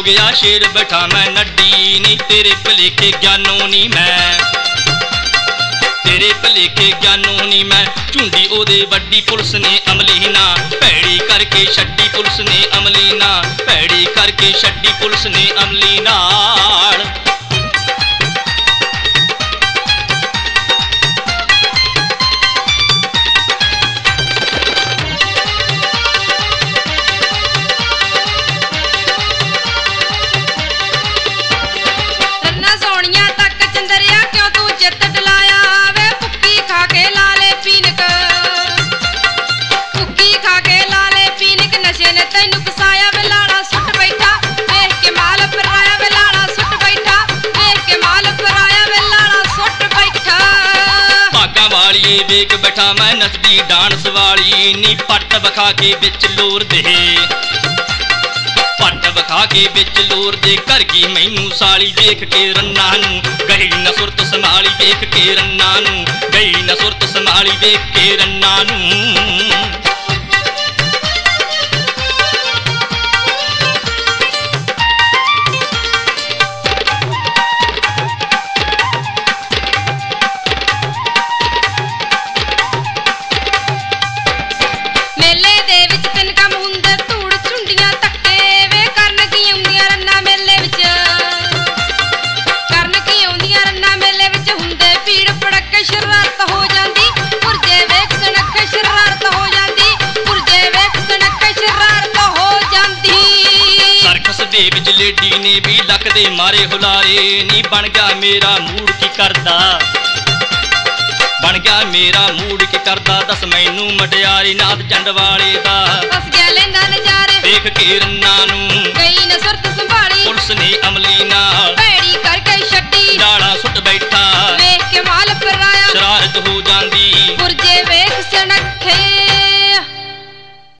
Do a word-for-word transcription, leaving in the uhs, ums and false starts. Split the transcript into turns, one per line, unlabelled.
ਗਿਆ ਸ਼ੇਰ ਬੈਠਾ ਮੈਂ ਨੱਡੀ ਨੀ ਤੇਰੇ ਭਲੇਖੇ ਗਿਆਨੋਂ ਨੀ ਮੈਂ ਤੇਰੇ ਭਲੇਖੇ ਗਿਆਨੋਂ ਨੀ ਮੈਂ ਝੁੰਡੀ ਉਹਦੇ ਵੱਡੀ ਪੁਲਿਸ ਨੇ ਅਮਲੀ ਨਾ ਭੈੜੀ ਕਰਕੇ ਛੱਡੀ ਪੁਲਿਸ ਨੇ ਅਮਲੀ ਨਾ ਭੈੜੀ ਕਰਕੇ ਛੱਡੀ ਪੁਲਿਸ ਨੇ ਅਮਲੀ ਨਾਲ ਵੇਖ ਬੈਠਾ ਮੈਂ ਨੱਚਦੀ ਡਾਂਸ ਵਾਲੀ ਨੀ ਪੱਟ ਵਿਖਾ ਕੇ ਵਿੱਚ ਲੋਰ ਦੇ ਪੱਟ ਵਿਖਾ ਕੇ ਵਿੱਚ ਲੋਰ ਦੇ ਕਰ ਗਈ ਮੈਨੂੰ ਸਾਲੀ ਵੇਖ ਕੇ ਰੰਨਾਂ ਨੂੰ ਗਈ ਨਾ ਸੁਰਤ ਸੰਭਾਲੀ ਵੇਖ ਕੇ ਰੰਨਾਂ ਨੂੰ ਗਈ ਨਾ ਸੁਰਤ ਸੰਭਾਲੀ ਵੇਖ ਕੇ ਰੰਨਾਂ ਨੂੰ ਵਿੱਚ ਲੇਡੀ ਨੇ ਵੀ ਲੱਕ ਦੇ ਮਾਰੇ ਹੁਲਾਰੇ ਨੀ ਬਣ ਗਿਆ ਮੇਰਾ ਮੂਡ ਕੀ ਕਰਦਾ ਬਣ ਗਿਆ ਮੇਰਾ ਮੂਡ ਕੀ ਕਰਦਾ ਦੱਸ ਮੈਨੂੰ ਮਡਿਆਰੀ ਨਾਥ ਜੰਡ ਵਾਲੇ ਦਾ
ਦੱਸ ਗਿਆ ਲੈਂਦਾ ਨਜ਼ਾਰੇ
ਵੇਖ ਕੇ ਰੰਨਾਂ ਨੂੰ